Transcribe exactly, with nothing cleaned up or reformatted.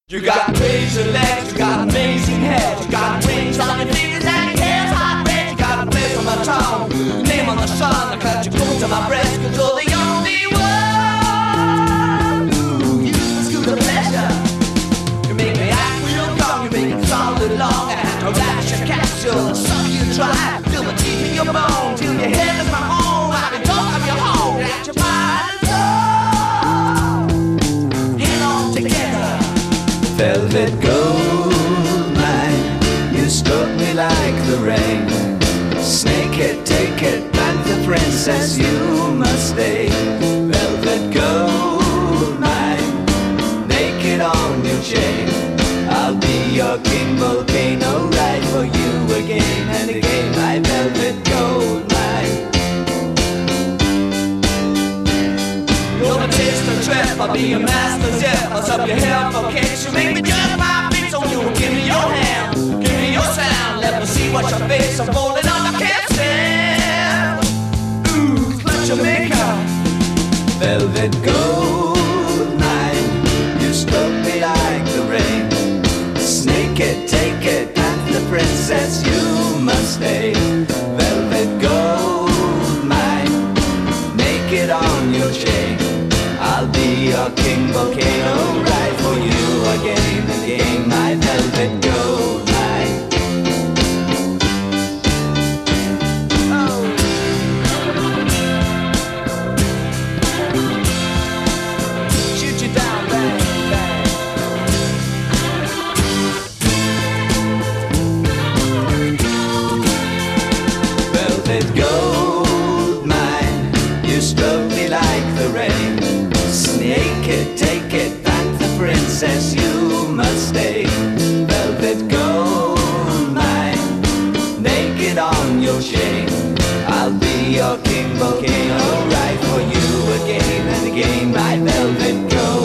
You got razor legs, you got amazing hair, you got rings on your fingers and your hair's hot red. You got a place on my tongue, name on the sun. I cut you close to my breast, cause you're the only one who used to the pleasure. You make me act real young, you make it solid long. I have to lash your capsule, suck you dry, feel the teeth in your bone, till your head is my home. I can talk of your home, at your mind and soul. Hang on together. Velvet gold mine, you struck me like the rain. Snake it, take it, panther princess, you must stay. Velvet gold mine, naked on your chain. I'll be your king, volcano, ride for you again and again, my velvet gold mine. You're the taste of trap, I'll be your master zip. I'll up your hair for kicks, you make me jump my feet. So you give me your hand, give me your sound. Let me see what your face, I'm falling on, I can't stand. Ooh, clutch your makeup. Velvet gold mine, you struck me like the rain. Snake it, take it, panther princess, you must stay. Velvet gold mine, naked on your chain. I'll be your king, volcano, ride for you again and again, my velvet gold mine. Oh. Shoot you down, bang, bang. Velvet gold mine, you struck me like the rain. Snake it, take it, panther princess, you must stay. Velvet gold mine, naked on your chain. I'll be your king, volcano, ride for you again and again, my velvet gold.